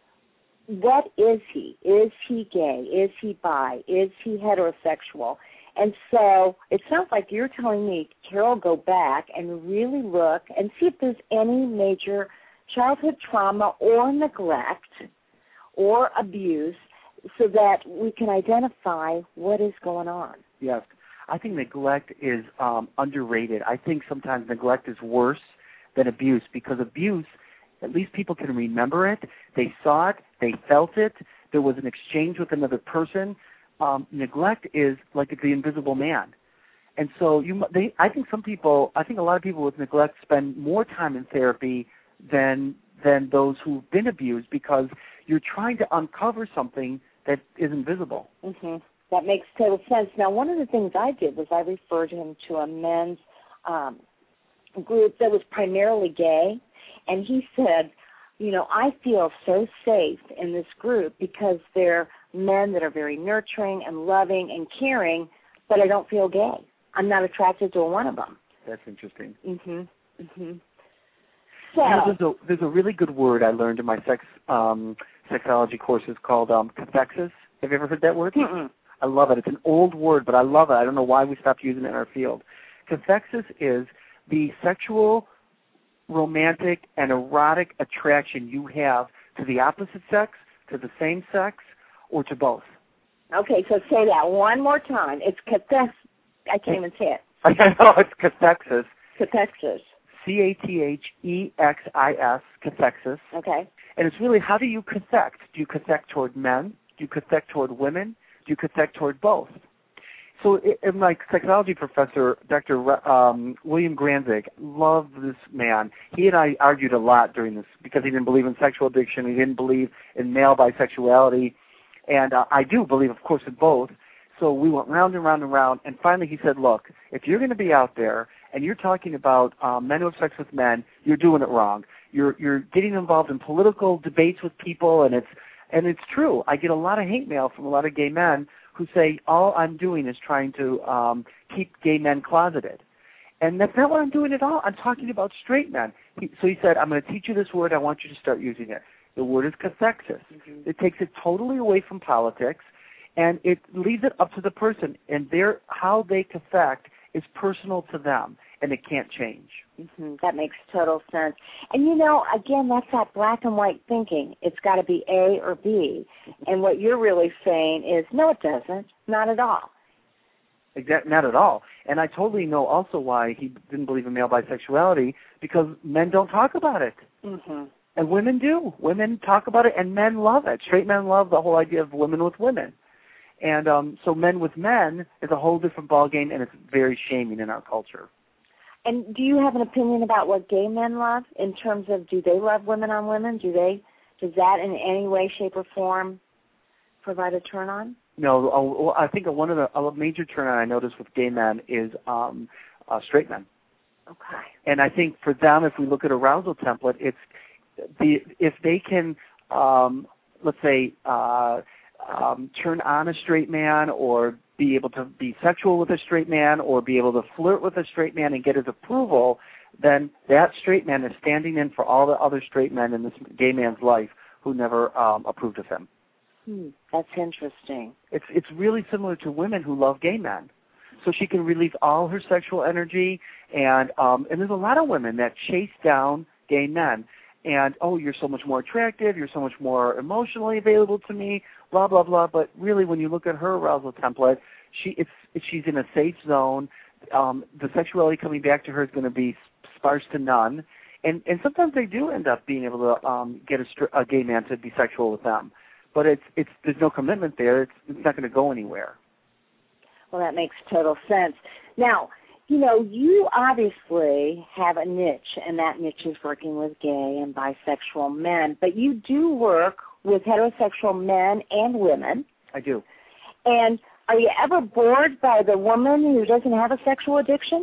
what is he? Is he gay? Is he bi? Is he heterosexual? And so it sounds like you're telling me, Carol, go back and really look and see if there's any major childhood trauma or neglect or abuse so that we can identify what is going on. Yes. I think neglect is um, underrated. I think sometimes neglect is worse than abuse, because abuse, at least people can remember it. They saw it. They felt it. There was an exchange with another person. Um, neglect is like the invisible man. And so you, they, I think some people, I think a lot of people with neglect spend more time in therapy than than those who've been abused, because you're trying to uncover something that is invisible. Mm-hmm. That makes total sense. Now, one of the things I did was I referred him to a men's um, group that was primarily gay, and he said, you know, I feel so safe in this group because they're men that are very nurturing and loving and caring, but I don't feel gay. I'm not attracted to one of them. That's interesting. Mm-hmm. Mm-hmm. So, you know, there's, a, there's a really good word I learned in my sex um, sexology courses called um, cathexis. Have you ever heard that word? Mm-mm. I love it. It's an old word, but I love it. I don't know why we stopped using it in our field. Cathexis is the sexual, romantic, and erotic attraction you have to the opposite sex, to the same sex, or to both. Okay, so say that one more time. It's cathexis. I can't even say it. I know, it's cathexis. Cathexis. C A T H E X I S, cathexis. Okay. And it's really, how do you cathect? Do you cathect toward men? Do you cathect toward women? Do you cathect toward both? So it, my psychology professor, Doctor Um, William Granzig, loved this man. He and I argued a lot during this because he didn't believe in sexual addiction. He didn't believe in male bisexuality. And uh, I do believe, of course, in both. So we went round and round and round, and finally he said, look, if you're going to be out there and you're talking about um, men who have sex with men, you're doing it wrong. You're you're getting involved in political debates with people, and it's and it's true. I get a lot of hate mail from a lot of gay men who say, all I'm doing is trying to um, keep gay men closeted. And that's not what I'm doing at all. I'm talking about straight men. He, so he said, I'm going to teach you this word. I want you to start using it. The word is cathexis. Mm-hmm. It takes it totally away from politics, and it leaves it up to the person. And their how they cathect is personal to them, and it can't change. Mm-hmm. That makes total sense. And, you know, again, that's that black and white thinking. It's got to be A or B. And what you're really saying is, no, it doesn't. Not at all. Exactly, not at all. And I totally know also why he didn't believe in male bisexuality, because men don't talk about it. Mm-hmm. And women do. Women talk about it, and men love it. Straight men love the whole idea of women with women. And um, so men with men is a whole different ballgame, and it's very shaming in our culture. And do you have an opinion about what gay men love in terms of, do they love women on women? Do they? Does that in any way, shape, or form provide a turn on? No, I think one of the a major turn on I noticed with gay men is um, uh, straight men. Okay. And I think for them, if we look at arousal template, it's the if they can, um, let's say, uh, um, turn on a straight man, or be able to be sexual with a straight man, or be able to flirt with a straight man and get his approval, then that straight man is standing in for all the other straight men in this gay man's life who never um, approved of him. Hmm, that's interesting. It's it's really similar to women who love gay men. So she can release all her sexual energy, and um, and there's a lot of women that chase down gay men. And, oh, you're so much more attractive, you're so much more emotionally available to me, blah, blah, blah. But really, when you look at her arousal template, she it's, it's she's in a safe zone. Um, the sexuality coming back to her is going to be sparse to none. And and sometimes they do end up being able to um, get a, a gay man to be sexual with them. But it's it's there's no commitment there. It's it's not going to go anywhere. Well, that makes total sense. Now, you know, you obviously have a niche, and that niche is working with gay and bisexual men, but you do work with heterosexual men and women. I do. And are you ever bored by the woman who doesn't have a sexual addiction?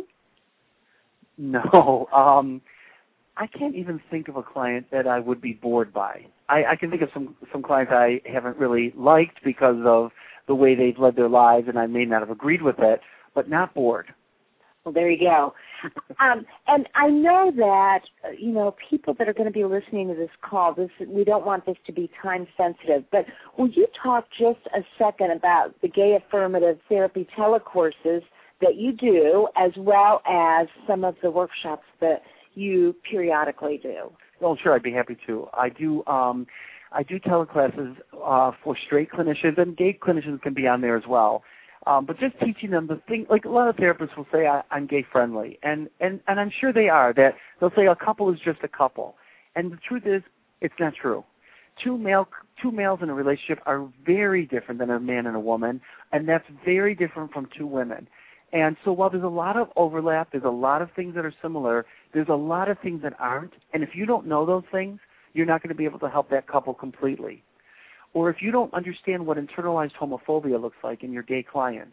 No. Um, I can't even think of a client that I would be bored by. I, I can think of some, some clients I haven't really liked because of the way they've led their lives, and I may not have agreed with it, but not bored. Well, there you go. Um, and I know that, uh, you know, people that are going to be listening to this call, this we don't want this to be time sensitive, but will you talk just a second about the Gay Affirmative Therapy telecourses that you do, as well as some of the workshops that you periodically do? Oh, sure, I'd be happy to. I do. Um, I do teleclasses uh, for straight clinicians, and gay clinicians can be on there as well. Um, but just teaching them the thing, like a lot of therapists will say, I, I'm gay friendly, and, and, and I'm sure they are, that they'll say a couple is just a couple. And the truth is, it's not true. Two male, two males in a relationship are very different than a man and a woman, and that's very different from two women. And so while there's a lot of overlap, there's a lot of things that are similar, there's a lot of things that aren't, and if you don't know those things, you're not going to be able to help that couple completely. Or if you don't understand what internalized homophobia looks like in your gay clients,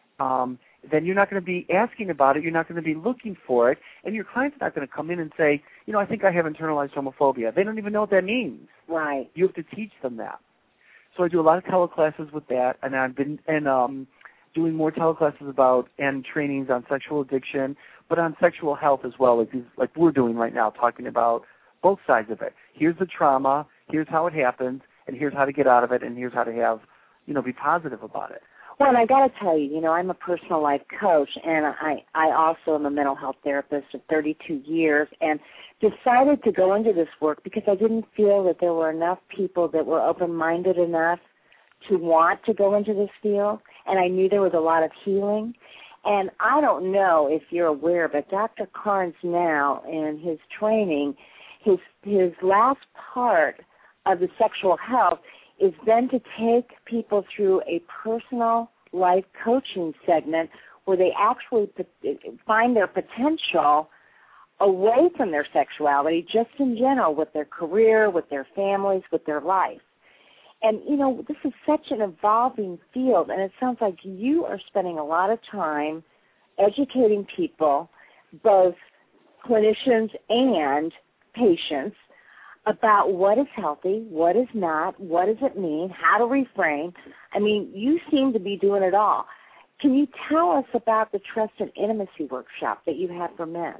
um, then you're not going to be asking about it, you're not going to be looking for it, and your client's not going to come in and say, you know, I think I have internalized homophobia. They don't even know what that means. Right. You have to teach them that. So I do a lot of teleclasses with that, and I've been and um, doing more teleclasses about and trainings on sexual addiction, but on sexual health as well, like, these, like we're doing right now, talking about both sides of it. Here's the trauma, here's how it happens, and here's how to get out of it, and here's how to have, you know, be positive about it. Well, and I got to tell you, you know, I'm a personal life coach, and I, I also am a mental health therapist of thirty-two years, and decided to go into this work because I didn't feel that there were enough people that were open-minded enough to want to go into this field, and I knew there was a lot of healing. And I don't know if you're aware, but Doctor Carnes now, in his training, his his last part of the sexual health is then to take people through a personal life coaching segment where they actually find their potential away from their sexuality, just in general, with their career, with their families, with their life. And, you know, this is such an evolving field, and it sounds like you are spending a lot of time educating people, both clinicians and patients, about what is healthy, what is not, what does it mean, how to reframe. I mean, you seem to be doing it all. Can you tell us about the Trust and Intimacy workshop that you had for men?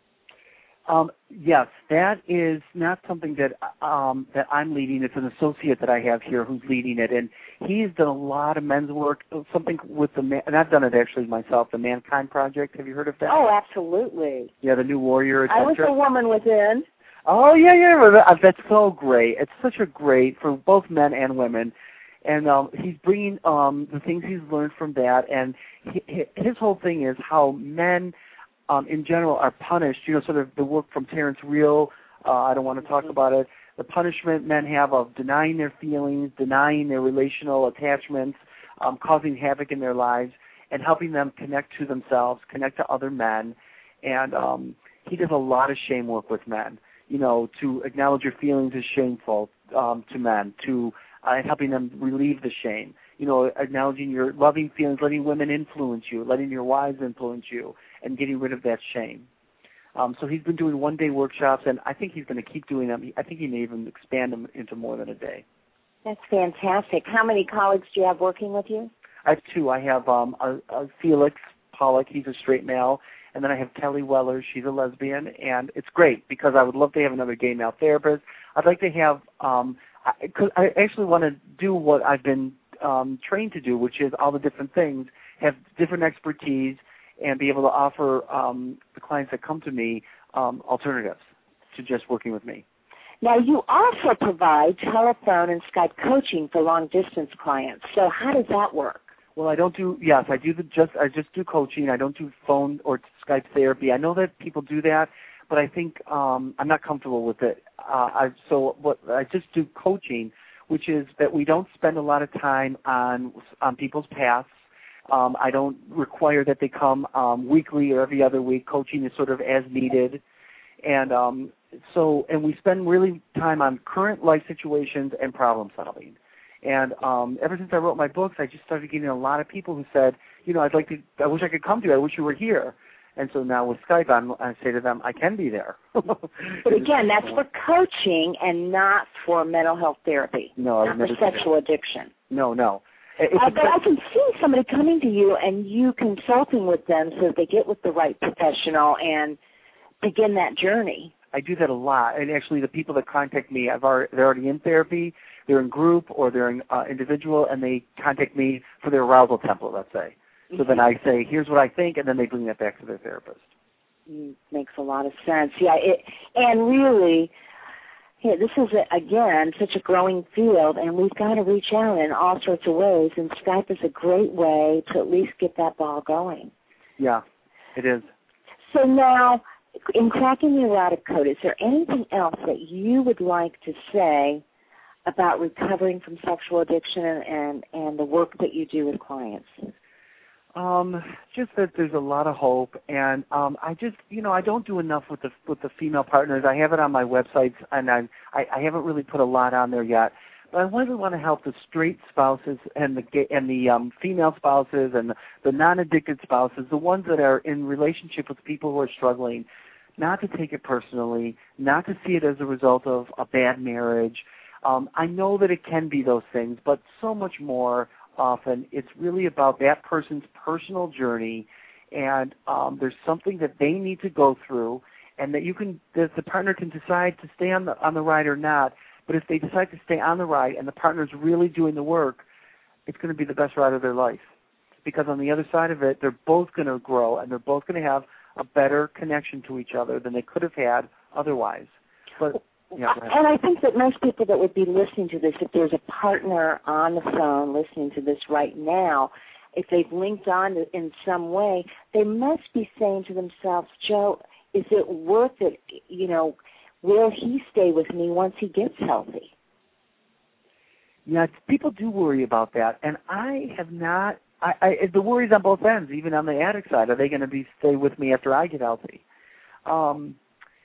Um, yes, that is not something that um, that I'm leading. It's an associate that I have here who's leading it, and he's done a lot of men's work, something with the man, and I've done it actually myself, the Mankind Project. Have you heard of that? Oh, absolutely. Yeah, the New Warrior, et cetera. I was a woman within. Oh, yeah, yeah, that's so great. It's such a great, for both men and women. And um, he's bringing um, the things he's learned from that, and he, his whole thing is how men um, in general are punished, you know, sort of the work from Terrence Real, uh, I don't want to talk mm-hmm. about it, the punishment men have of denying their feelings, denying their relational attachments, um, causing havoc in their lives, and helping them connect to themselves, connect to other men. And um, he does a lot of shame work with men. You know, to acknowledge your feelings is shameful um, to men, to uh, helping them relieve the shame. You know, acknowledging your loving feelings, letting women influence you, letting your wives influence you, and getting rid of that shame. Um, so he's been doing one-day workshops, and I think he's going to keep doing them. I think he may even expand them into more than a day. That's fantastic. How many colleagues do you have working with you? I have two. I have um, a, a Felix Pollock. He's a straight male. And then I have Kelly Weller. She's a lesbian, and it's great because I would love to have another gay male therapist. I'd like to have, um, I, cause I actually want to do what I've been um, trained to do, which is all the different things, have different expertise, and be able to offer um, the clients that come to me um, alternatives to just working with me. Now, you also provide telephone and Skype coaching for long-distance clients. So how does that work? Well, I don't do, yes, I do the just, I just do coaching. I don't do phone or Skype therapy. I know that people do that, but I think um, I'm not comfortable with it. Uh, I, so what I just do coaching, which is that we don't spend a lot of time on on people's paths. Um, I don't require that they come um, weekly or every other week. Coaching is sort of as needed. And um, so, and we spend really time on current life situations and problem solving. And um, ever since I wrote my books, I just started getting a lot of people who said, you know, I'd like to, I wish I could come to you. I wish you were here. And so now with Skype, I'm, I say to them, I can be there. But again, that's for coaching and not for mental health therapy. No, not for sexual addiction. No, no. Uh, but I can see somebody coming to you and you consulting with them so that they get with the right professional and begin that journey. I do that a lot. And actually the people that contact me, I've already, they're already in therapy, they're in group, or they're in uh, individual, and they contact me for their arousal template, let's say. So mm-hmm. then I say, here's what I think, and then they bring that back to their therapist. Mm, makes a lot of sense. Yeah, it, and really, Yeah, this is, a, again, such a growing field, and we've got to reach out in all sorts of ways, and Skype is a great way to at least get that ball going. Yeah, it is. So now, in cracking the erotic code, is there anything else that you would like to say about recovering from sexual addiction and, and the work that you do with clients? Um, just that there's a lot of hope, and um, I just, you know, I don't do enough with the with the female partners. I have it on my websites, and I, I, I haven't really put a lot on there yet. But I really want to help the straight spouses and the gay, and the um, female spouses and the, the non-addicted spouses, the ones that are in relationship with people who are struggling, not to take it personally, not to see it as a result of a bad marriage. Um, I know that it can be those things, but so much more often it's really about that person's personal journey, and um, there's something that they need to go through, and that you can, that the partner can decide to stay on the on the ride or not. But if they decide to stay on the ride and the partner's really doing the work, it's going to be the best ride of their life, because on the other side of it, they're both going to grow and they're both going to have a better connection to each other than they could have had otherwise. But yeah, and I think that most people that would be listening to this, if there's a partner on the phone listening to this right now, if they've linked on in some way, they must be saying to themselves, Joe, is it worth it? You know, will he stay with me once he gets healthy? Yeah, people do worry about that, and I have not. I, I the worries on both ends, even on the addict side. Are they going to be stay with me after I get healthy? Um,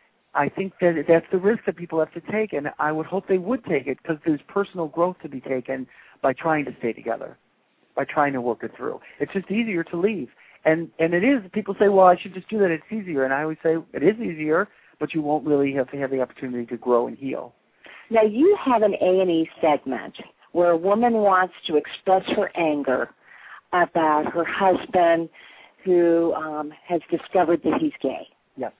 I think that that's the risk that people have to take, and I would hope they would take it, because there's personal growth to be taken by trying to stay together, by trying to work it through. It's just easier to leave, and and it is. People say, well, I should just do that. It's easier, and I always say it is easier, but you won't really have to have the opportunity to grow and heal. Now, you have an A and E segment where a woman wants to express her anger about her husband who um, has discovered that he's gay. Yes.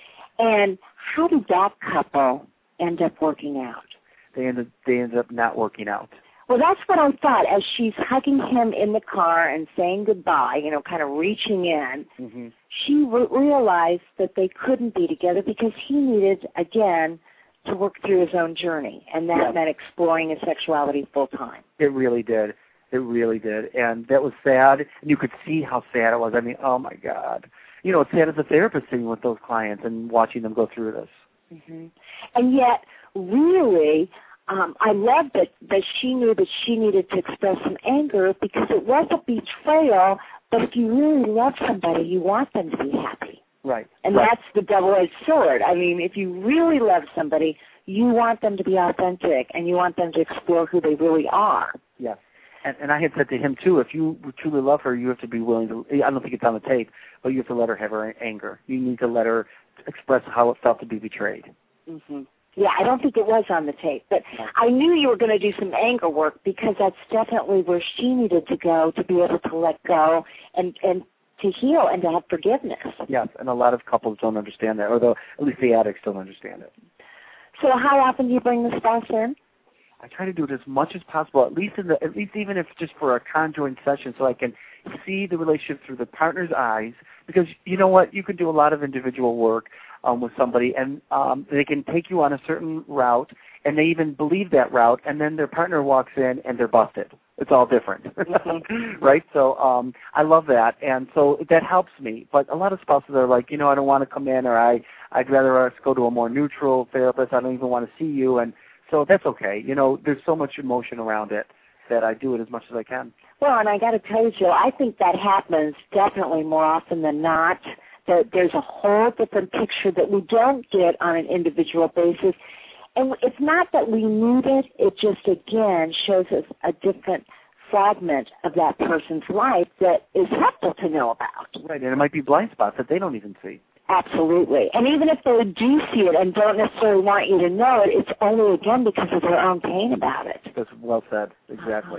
And how did that couple end up working out? They ended, they ended up not working out. Well, that's what I thought. As she's hugging him in the car and saying goodbye, you know, kind of reaching in, mm-hmm. she re- realized that they couldn't be together because he needed, again, to work through his own journey, and that yeah. meant exploring his sexuality full time. It really did. It really did. And that was sad, and you could see how sad it was. I mean, oh, my God. You know, it's sad as a therapist sitting with those clients and watching them go through this. Mm-hmm. And yet, really, um, I love that, that she knew that she needed to express some anger, because it was a betrayal, but if you really love somebody, you want them to be happy. Right. And right. that's the double-edged sword. I mean, if you really love somebody, you want them to be authentic, and you want them to explore who they really are. Yes. And, and I had said to him, too, if you truly love her, you have to be willing to, I don't think it's on the tape, but you have to let her have her anger. You need to let her express how it felt to be betrayed. Mm-hmm. Yeah, I don't think it was on the tape, but I knew you were going to do some anger work, because that's definitely where she needed to go to be able to let go and, and to heal and to have forgiveness. Yes, and a lot of couples don't understand that, or the, at least the addicts don't understand it. So how often do you bring the spouse in? I try to do it as much as possible, at least in the, at least even if just for a conjoined session, so I can see the relationship through the partner's eyes. Because you know what, you can do a lot of individual work um, with somebody, and um, they can take you on a certain route, and they even believe that route, and then their partner walks in and they're busted. It's all different, mm-hmm. right? So um, I love that, and so that helps me. But a lot of spouses are like, you know, I don't want to come in, or I, I'd rather us go to a more neutral therapist. I don't even want to see you, and so that's okay. You know, there's so much emotion around it that I do it as much as I can. Well, and I got to tell you, Joe, I think that happens definitely more often than not, that there's a whole different picture that we don't get on an individual basis. And it's not that we need it, it just, again, shows us a different fragment of that person's life that is helpful to know about. Right, and it might be blind spots that they don't even see. Absolutely. And even if they do see it and don't necessarily want you to know it, it's only, again, because of their own pain about it. That's well said, exactly.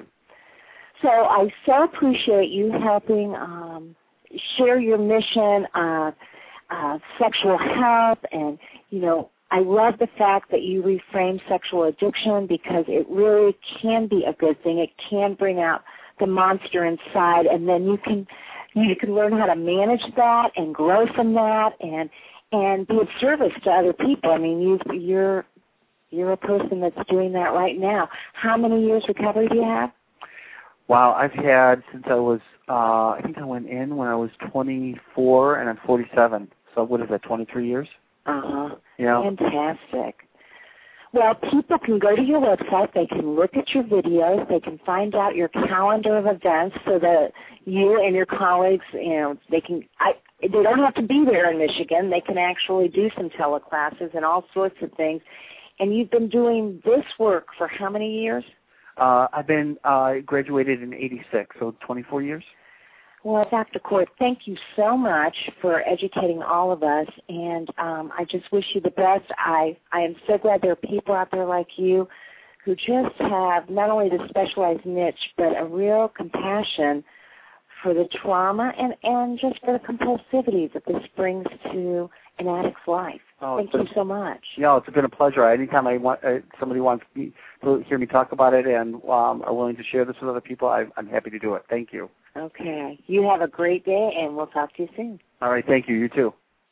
So I so appreciate you helping um, share your mission of uh, sexual health, and, you know, I love the fact that you reframe sexual addiction, because it really can be a good thing. It can bring out the monster inside, and then you can you can learn how to manage that and grow from that, and and be of service to other people. I mean, you you're you're a person that's doing that right now. How many years recovery do you have? Wow, I've had since I was, uh, I think I went in when I was twenty-four, and I'm forty-seven. So what is that, twenty-three years? Uh-huh. Yeah. Fantastic. Well, people can go to your website. They can look at your videos. They can find out your calendar of events so that you and your colleagues, you know, they can. I, they don't have to be there in Michigan. They can actually do some teleclasses and all sorts of things. And you've been doing this work for how many years? Uh, I've been uh, graduated in eighty-six, so twenty-four years. Well, Doctor Court, thank you so much for educating all of us, and um, I just wish you the best. I, I am so glad there are people out there like you who just have not only the specialized niche, but a real compassion for the trauma and, and just for the compulsivities that this brings to an addict's life. Oh, Thank been, you so much. Yeah, it's been a pleasure. Anytime I want uh, somebody wants me to hear me talk about it and um, are willing to share this with other people, I, I'm happy to do it. Thank you. Okay. You have a great day, and we'll talk to you soon. All right. Thank you. You too.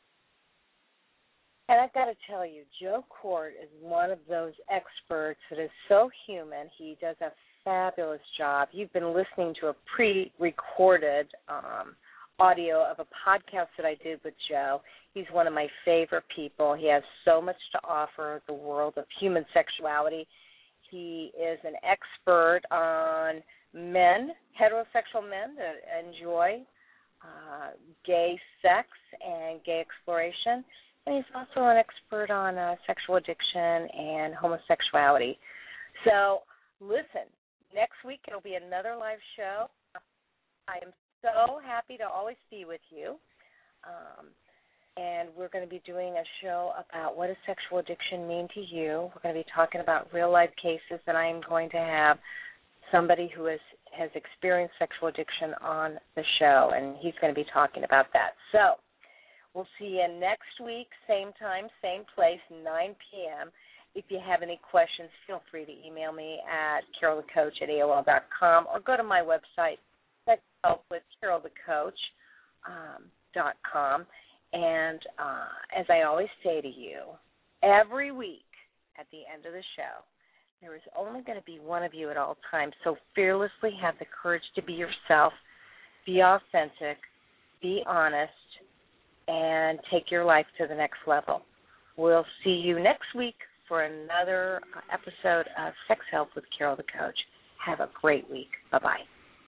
And I've got to tell you, Joe Court is one of those experts that is so human. He does a fabulous job. You've been listening to a pre-recorded um, audio of a podcast that I did with Joe. He's one of my favorite people. He has so much to offer the world of human sexuality. He is an expert on men, heterosexual men that enjoy uh, gay sex and gay exploration. And he's also an expert on uh, sexual addiction and homosexuality. So, listen, next week it'll be another live show. I am so happy to always be with you. Um, and we're going to be doing a show about what does sexual addiction mean to you. We're going to be talking about real-life cases, and I am going to have somebody who has, has experienced sexual addiction on the show, and he's going to be talking about that. So we'll see you next week, same time, same place, nine p.m. If you have any questions, feel free to email me at carol the coach at A O L dot com or go to my website, sex help with carol the coach dot com. And uh, as I always say to you, every week at the end of the show, there is only going to be one of you at all times, so fearlessly have the courage to be yourself, be authentic, be honest, and take your life to the next level. We'll see you next week for another episode of Sex Help with Carol the Coach. Have a great week. Bye-bye.